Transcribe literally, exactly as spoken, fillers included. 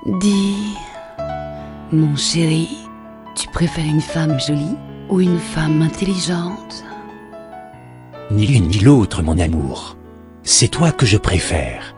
Dis, mon chéri, tu préfères une femme jolie ou une femme intelligente? Ni l'une ni l'autre, mon amour. C'est toi que je préfère.